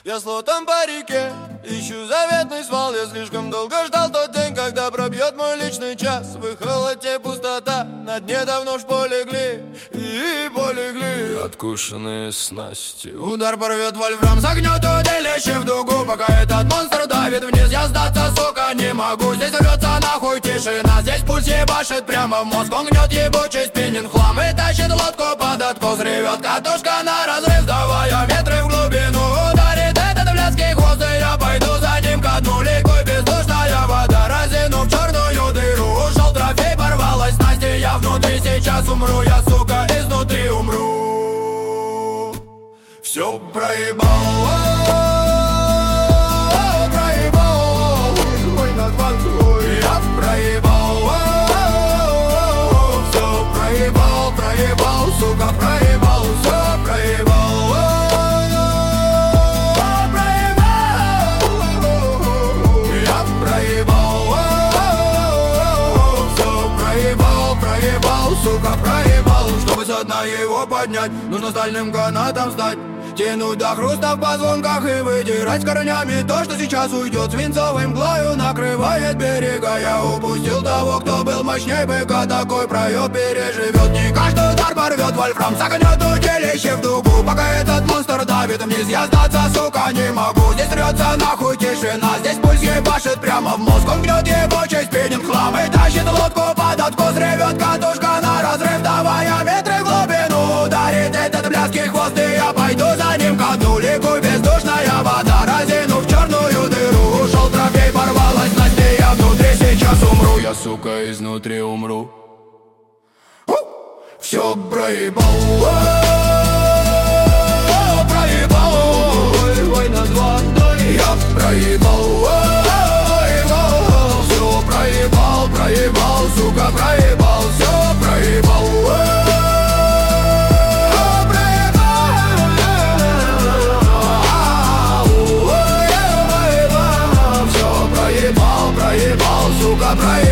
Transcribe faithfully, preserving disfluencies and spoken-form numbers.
Я слотом по реке, ищу заветный свал. Я слишком долго ждал тот день, когда пробьет мой личный час. В их холоде пустота, на дне давно ж полегли и полегли откушенные снасти. Удар порвет вольфрам, согнет удилище в дугу. Пока этот монстр давит вниз, я сдаться, сука, не могу. Здесь рвется нахуй тишина, здесь пульс ебашит прямо в мозг. Он гнет ебучий спиннинг хлам и тащит лодку под откос. Ревет катушка на разрыв, давая метры в глубину. Ударит этот блядский хвост, и я пойду за ним ко дну. Ликуй бездушная вода, разинув черную дыру. Ушел трофей, порвалась снасти, я внутри сейчас умру. Я, сука, изнутри умру. Все проебал, проебал, ой, над водой. Я проебал, все проебал, проебал, сука, проебал, все проебал. Сука, проебал, чтобы со дна его поднять, нужно стальным канатом стать. Тянуть до хруста в позвонках и выдирать корнями то, что сейчас уйдет свинцовой мглою, накрывает берега. Я упустил того, кто был мощней быка, такой проеб переживет. Не каждый удар порвет вольфрам, согнет удилище в дугу. Пока этот монстр давит вниз, я сдаться, сука, не могу. Здесь рвется нахуй тишина, здесь пульс ебашит прямо в мозг. Он гнет ебучий спиннинг хлам и тащит лодку под откос. Ревет катушка на разрыв, давая метры в глубину. Ударит этот блядский хвост, и я пойду за ним ко дну. Ликуй бездушная вода, разинув черную дыру. Ушел трофей, порвалась снасти, я внутри сейчас умру. Я, сука, изнутри умру. Все проебал, проебал, ой, над водой. Я проебал, все проебал, проебал, сука, проебал, все проебал. Проебал, сука, проебал.